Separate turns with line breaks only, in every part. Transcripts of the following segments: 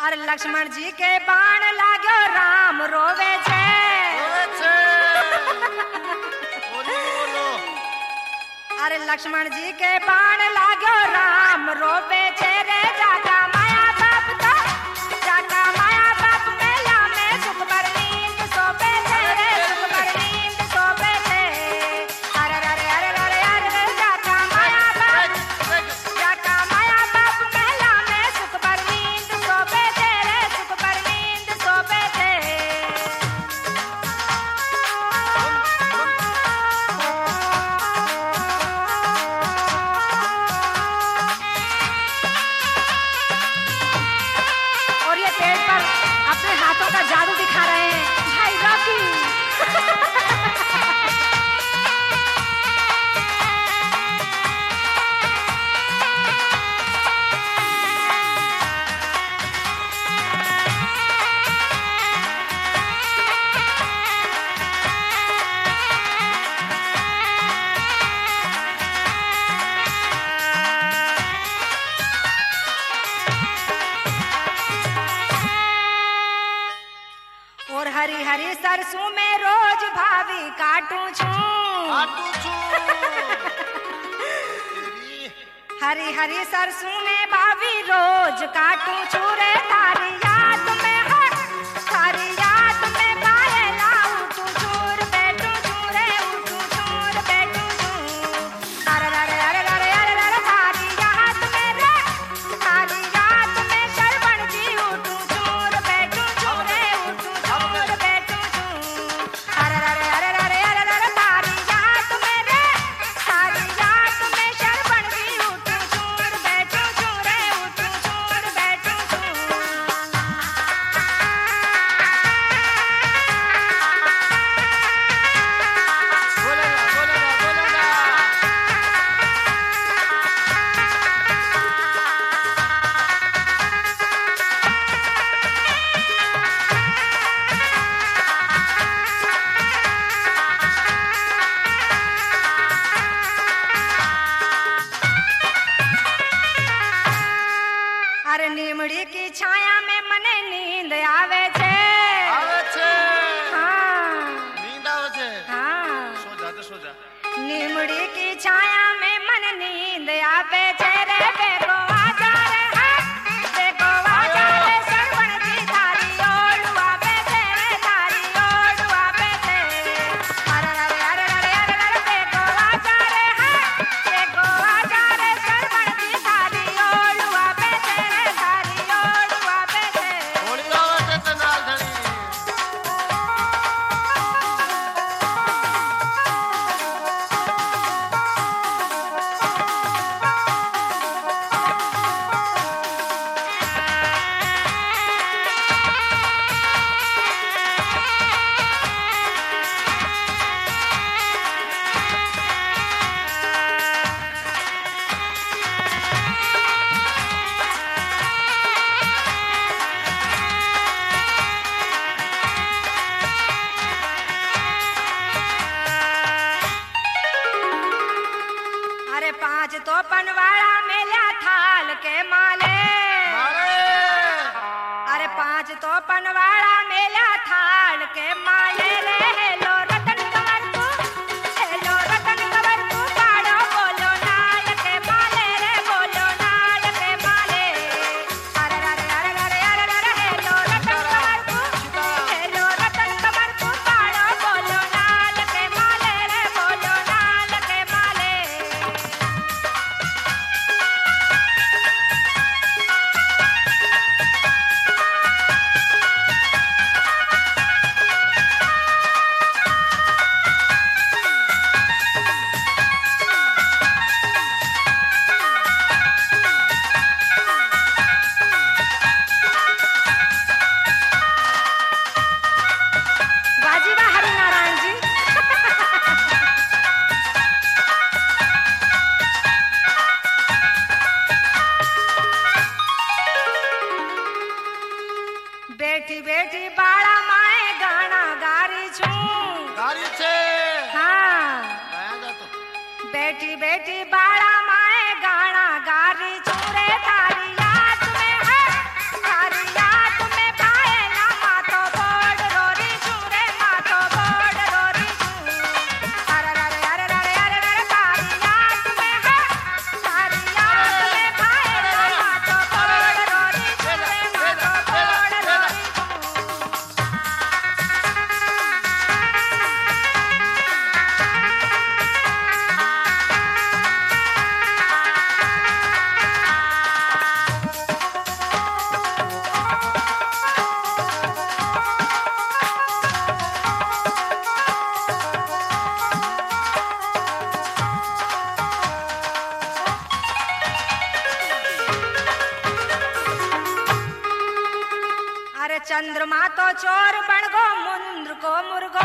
अरे लक्ष्मण जी के बाण लागो राम रोवे छे। अरे लक्ष्मण जी के बाण लागो राम रोवे छे रे जागा माया बाप तो जागा माया बाप मेला में सुख पर नींद सोवे छे रे सुख पर नींद सोवे छे। अरे अरे अरे अरे अरे जागा माया बाप मेला में सुख पर नींद सोवे छे रे सुख पर नींद सोवे छे। अपने हाथों का जादू दिखा रहे हैं भाई रॉकी। और हरी हरी सरसों में रोज भाभी काटू छू। हरी हरी सरसों में भाभी रोज काटू छू रे तारी याद में है तारी याद में पायला उठू छूर बैठू छू रे उठू छूर बैठू छू। अरे अरे अरे अरे अरे अरे तारी याद में रे तारी याद में शरवण जी उठू छूर बैठू छू रे उठू छूर बैठू छू। अरे अरे अरे अरे अरे अरे तारी याद में रे तारी याद में शरवण जी उठू छूर बैठू छू रे उठू छूर बैठू छू। अरे नीमड़ी की छाया में मने नींद आवे छे। हाँ हाँ नीमड़ी की छाया में मन नींद आवे छे रे बेगो आजा रे बेगो आजा रे सरवण जी थारी ओर आवे छे रे थारी ओर आवे छे। अरे अरे अरे अरे अरे अरे बेगो आजा रे बेगो आजा रे सरवण जी थारी ओर आवे छे रे थारी ओर आवे छे। अरे पांच तो पनवाड़ा मेला थाल के माले। अरे पांच तो पनवाड़ा मेला थाल के माले रे हेलो रतन कंवर तू हेलो रतन कंवर तू पाड़ो बोलो नाल के माले रे बोलो नाल के माले। अरे अरे अरे अरे अरे अरे हेलो रतन कंवर तू हेलो रतन कंवर तू पाड़ो बोलो नाल के माले रे बोलो नाल के माले। चंद्रमा तो चोर बन गो मुंद्र को मुर्गो,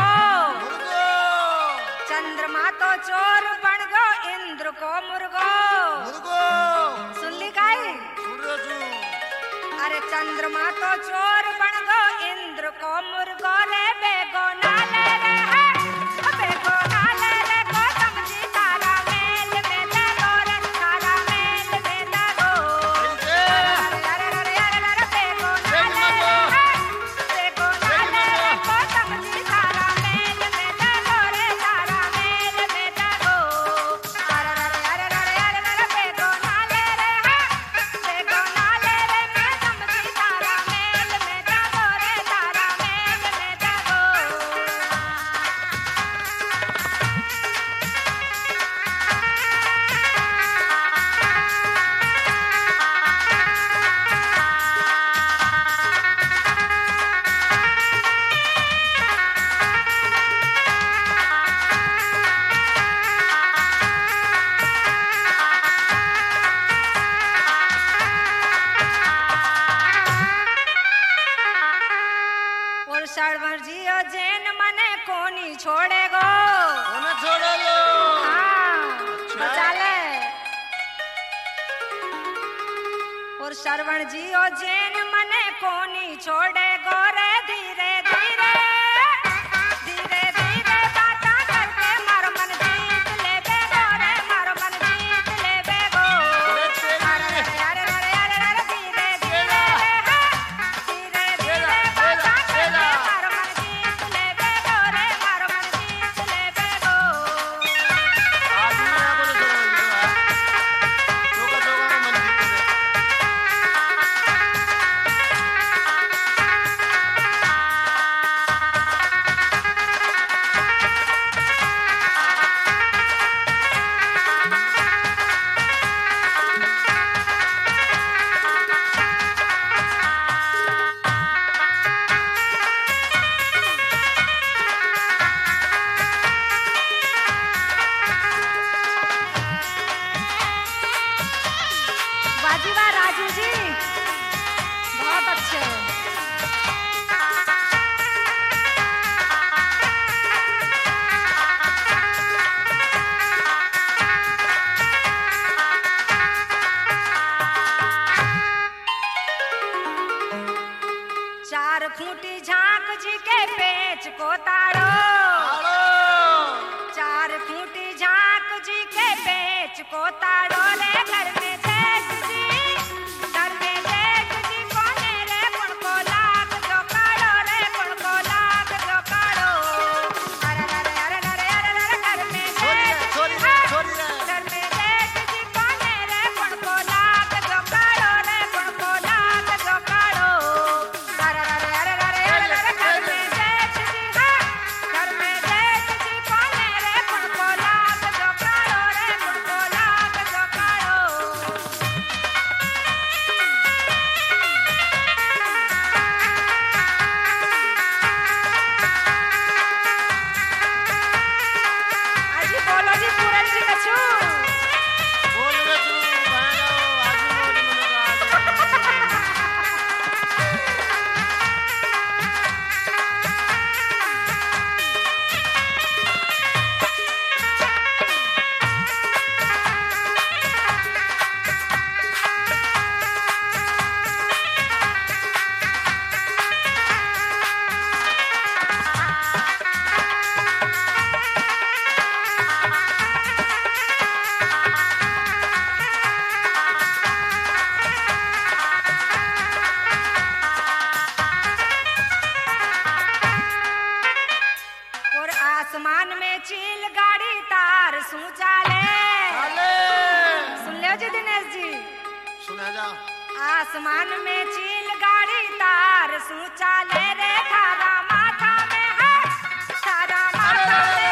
चंद्रमा तो चोर बन गो इंद्र को मुर्गो। सुन ली काई? अरे चंद्रमा तो चोर बन गो इंद्र को मुर्गो रे बेगो नाले रे है, बेगो नाले रे को समझी तारा मेल में दगो रे, तारा मेल में दगो। अरे बेगो नाले रे है, बेगो नाले रे को समझी तारा मेल में दगो रे, तारा मेल में दगो। अरे बेगो नाले रे है, बेगो नाले रे को समझी तारा मेल में दगो रे, तारा मेल में दगो। और श्रवण जी ओ जैन मने कोनी छोड़ेगो, हाँ बचा ले। और श्रवण जी ओ जैन मने कोनी छोड़ेगो रे, धीरे धीरे धीरे धीरे बाता करके मारो मन जीत ले बेगो रे, मारो मन जीत ले बेगो। अरे धीरे धीरे धीरे धीरे बाता करके मारो मन जीत ले बेगो रे, मारो मन जीत ले बेगो। वाह राजू जी, बहुत अच्छे। चार खूंटी झांक जी के पेच को ताड़ो, चार खूंटी झांक जी के पेच को ताड़ो रे। घर में जेठ जी, घर में जेठ जी कोने रे, कुण को लाग जो काड़ो रे, कुण को लाग जो काड़ो। अरे घर में जेठ जी, घर में जेठ जी कोने रे, कुण को लाग जो काड़ो रे, कुण को लाग जो काड़ो। अरे घर में जेठ जी, घर में जेठ जी कोने रे, कुण को लाग जो काड़ो रे, कुण को लाग जो काड़ो। अजी बोलो जी पूरन जी कछु। और आसमान में चील गाड़ी तार सूचा ले। सुन लो जी दिनेश जी,
सुना जा।
आसमान में चील गाड़ी तार सूचा ले रे, थारा माथा में है, थारा माथा में